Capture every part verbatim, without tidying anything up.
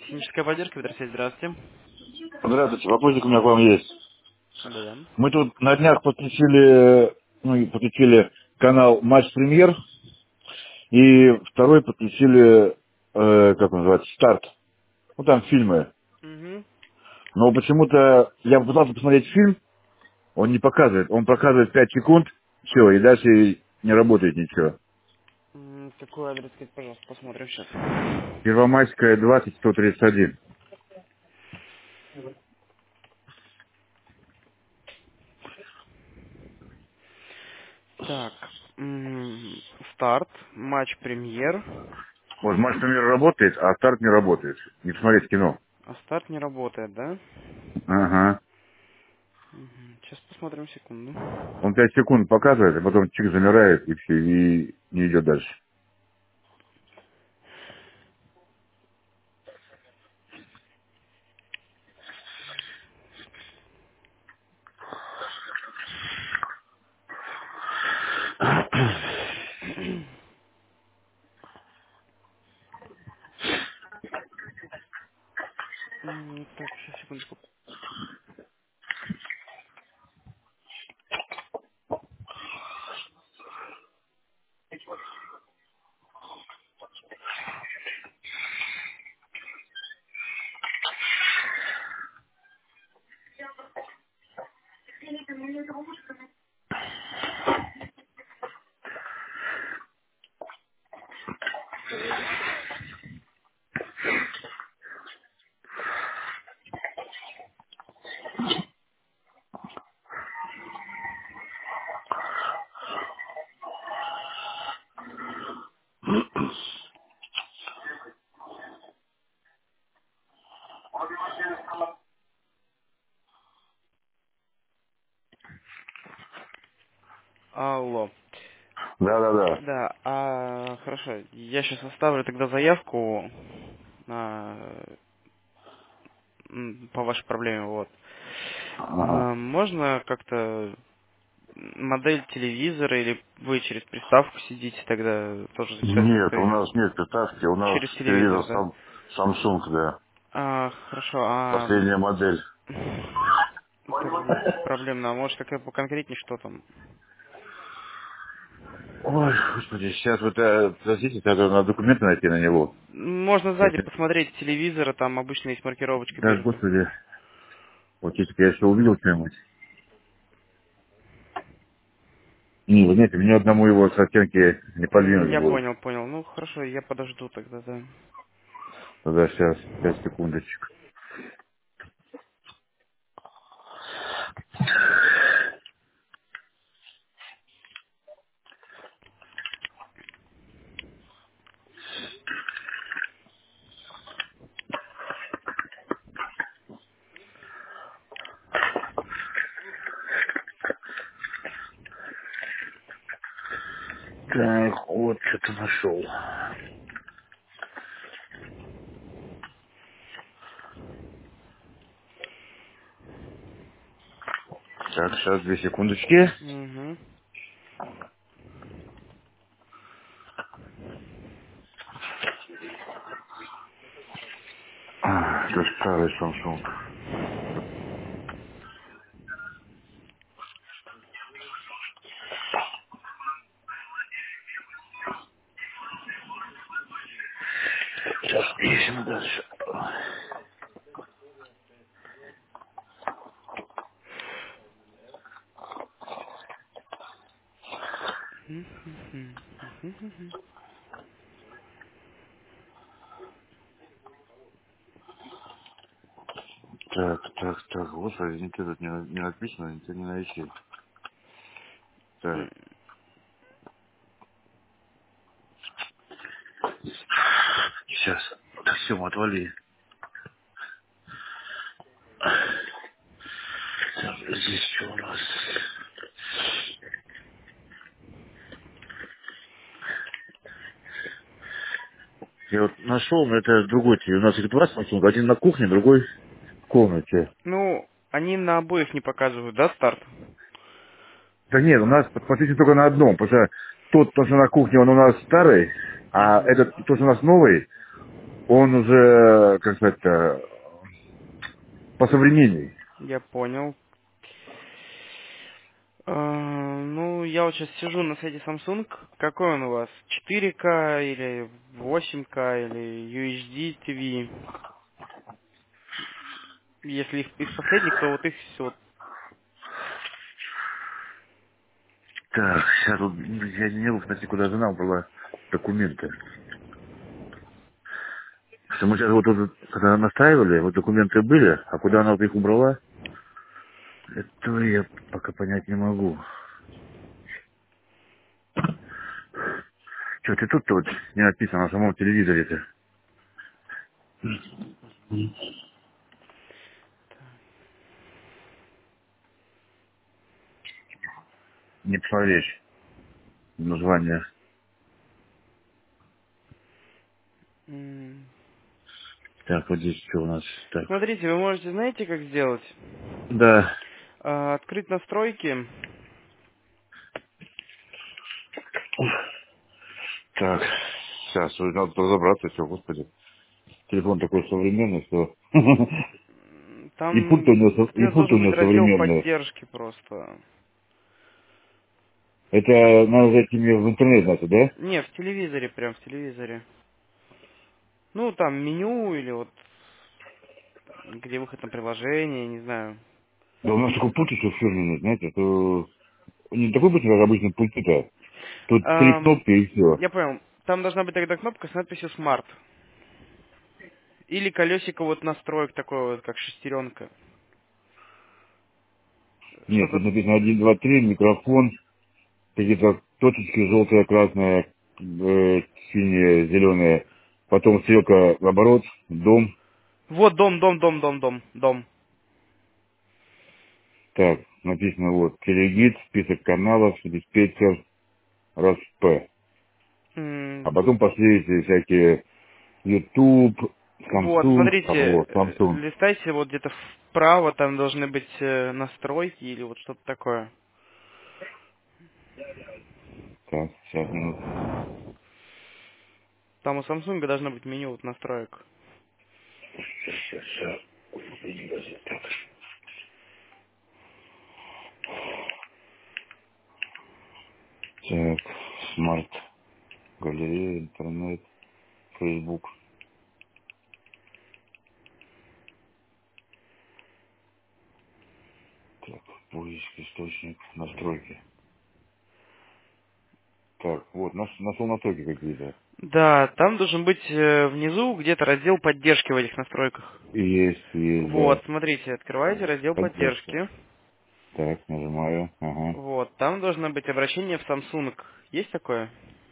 Техническая поддержка, Петросвет, здравствуйте. Здравствуйте, вопросик у меня к вам есть. Да-да. Мы тут на днях подключили, ну, и подключили канал Матч Премьер, и второй подключили, э, как он называется, Старт. Ну, там фильмы. Угу. Но почему-то я пытался посмотреть фильм, он не показывает. Он показывает пять секунд, все, и дальше не работает ничего. Какой адрес, скажите, пожалуйста, посмотрим сейчас. Первомайская, двадцать, сто тридцать один. Так, м, старт, матч премьер. Вот Матч Премьер работает, а Старт не работает. Не посмотреть кино. А старт не работает, да? Ага. Мгм. Сейчас посмотрим секунду. Он пять секунд показывает, а потом чик замирает, и все, и не идет дальше. М, Так, сейчас, секундочку. Алло. Да-да-да. Да, а, хорошо, я сейчас оставлю тогда заявку на, м, по вашей проблеме, вот. Ага. А, можно как-то модель телевизора или вы через приставку сидите, тогда тоже записать Нет, как-то у нас нет приставки, у нас через телевизор телевизор, да? сам, Samsung, да. А, хорошо, а Последняя модель. тогда проблемно, а может какая поконкретнее, что там? Ой, господи, сейчас вот, э, подождите, надо, надо документы найти на него. Можно Вот, сзади посмотреть телевизора, там обычно есть маркировочка да, бирки. господи, вот если бы я еще увидел что-нибудь. Не, вы знаете, мне одному его с оттенки не М, подвинуть Я будут. понял, понял. Ну хорошо, я подожду тогда, да. Тогда сейчас, пять секундочек. Так, вот, что-то нашел. Так, сейчас, две секундочки. Угу. А, это старый Samsung. Сейчас ищем дальше. Так, так, так, господи, ничего тут не, на- не написано, ничего не найти. Так, сейчас, все, отвали. Так, здесь что у нас? Я вот нашел, но это другой телевизор. У нас их два Samsung, один на кухне, другой в комнате. Ну, они на обоих не показывают, да, старт? Да нет, у нас подписано только на одном, потому что тот, то, что на кухне, он у нас старый, а Угу. этот, то, что у нас новый, Он уже, как сказать-то, посовременней. Я понял. А, ну, я вот сейчас сижу на сайте Samsung. Какой он у вас? четыре ка или восемь ка или ю эйч ди ти ви? Если их- из последних, то вот их все. Так, сейчас вот, я не был, кстати, куда жена убрала документы. Что мы сейчас вот тут, когда настраивали, вот документы были, а куда она вот их убрала, этого я пока понять не могу. Что ты тут-то вот не написано на самом телевизоре-то? Не посмотреть название. Так, вот здесь что у нас? Так. Смотрите, вы можете, знаете, как сделать? Да. А, открыть настройки. Так, сейчас, надо разобраться, все, господи. Телефон такой современный, что... М, И пульт у Там него, со- и где-то пульт у должен быть него раздел современный. поддержки просто. Это надо зайти мне в интернет, значит, да? Не, в телевизоре, прям в телевизоре. Ну, там меню или вот где выход на приложение, не знаю. Да у нас такой пульт еще фирменный, знаете, что... Не такой пульт, как обычно пульты-то. Тут три Ам, кнопки и все. я понял. Там должна быть тогда кнопка с надписью Smart. Или колесико вот настроек такое вот, как шестеренка. Нет, тут Что-то... написано один, два, три, микрофон, какие-то точечки желтые, красные, э, синие, зеленые. Потом стрелка в оборот, дом. Вот дом, дом, дом, дом, дом, дом. Так, написано вот, телегид, список каналов, диспетчер, раз П. А М, потом пошли эти всякие YouTube, Вот, Samsung, а смотрите, вот, э, Samsung. листайте вот где-то вправо, там должны быть э, настройки или вот что-то такое. Так, сейчас, минут. Там у Samsung должно быть меню вот настроек. Сейчас, сейчас, сейчас. Ой, подожди, подожди. Так, так, смарт, галерея, интернет, Facebook. Так, поиск, источник, настройки. Так, вот, наш, нашел настройки какие-то. Да, там должен быть э, внизу где-то раздел поддержки в этих настройках. И есть, есть, Вот, да. смотрите, открываете раздел Поддержка. поддержки. Так, нажимаю, ага. Вот, там должно быть обращение в Samsung. Есть такое?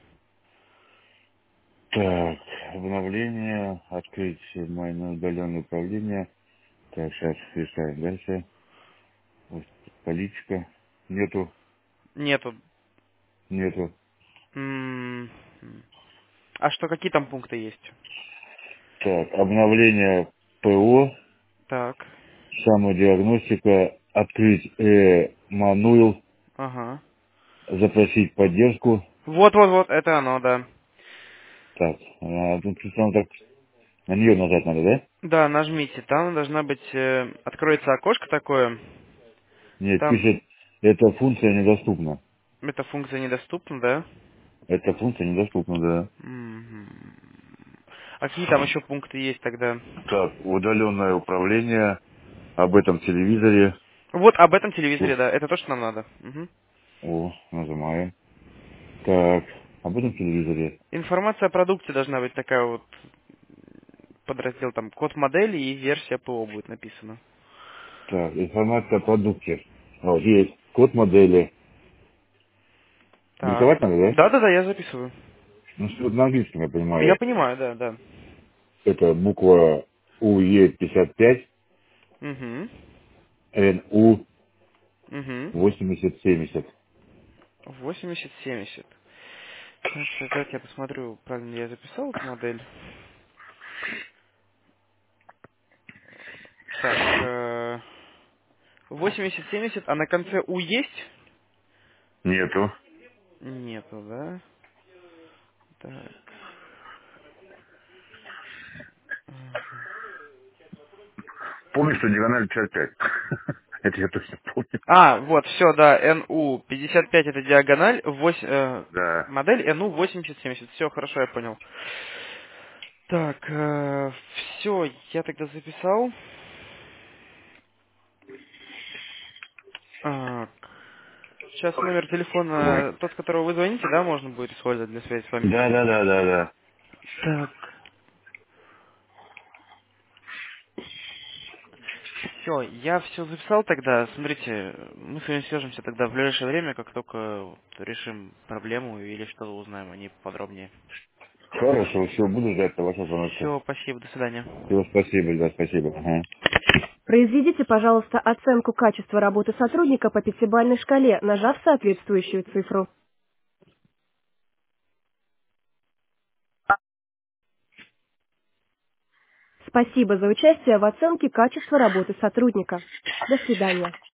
Так, обновление, открыть мое удаленное управление. Так, сейчас решаем дальше. Вот, политика. Нету, Нету. нету. М, А что, какие там пункты есть? Так, обновление ПО, Так, самодиагностика, открыть э, мануил, ага. запросить поддержку. Вот-вот-вот, это оно, да. Так, а, тут там так на нее нажать надо, да? Да, нажмите, там должна быть, э, откроется окошко такое, Нет, там пишет, эта функция недоступна. эта функция недоступна, да? Эта функция недоступна, да. Мгм. А какие там еще пункты есть тогда? Так, удаленное управление, об этом телевизоре. Вот об этом телевизоре, О, да, это то, что нам надо. Мгм. о, нажимаем. Так, об этом телевизоре. Информация о продукте должна быть такая вот, подраздел там, код модели и версия ПО будет написано. Так, информация о продукте. Вот, есть код модели. Так, Диктовать надо, да? да-да-да, я записываю. Ну, что на английском, я Я понимаю. понимаю, да, да. Это буква у е пятьдесят пять, Угу. эн у Угу. восемьдесят семьдесят. восемьдесят семьдесят. Так, так, так, я посмотрю, правильно ли я записал эту модель. Так, э, восемьдесят семьдесят, а на конце У есть? Нету. Нету, да? Так. помню, что диагональ пятьдесят пять. Это я точно помню. А, вот, все, да, эн у пятьдесят пять это диагональ, восемь, э, Да. модель эн у восемьдесят семьдесят. Все, хорошо, я понял. Так, все, я тогда записал. А, сейчас номер телефона, тот, с которого вы звоните, да, можно будет использовать для связи с вами? Да, да, да, да, да. Так, все, я все записал тогда. Смотрите, мы с вами свяжемся тогда в ближайшее время, как только вот решим проблему или что-то узнаем о ней подробнее. Хорошо, все, буду ждать вашего звонка. Все, спасибо, до свидания. Все, спасибо, да, спасибо. Ага. Произведите, пожалуйста, оценку качества работы сотрудника по пятибалльной шкале, нажав соответствующую цифру. Спасибо за участие в оценке качества работы сотрудника. До свидания.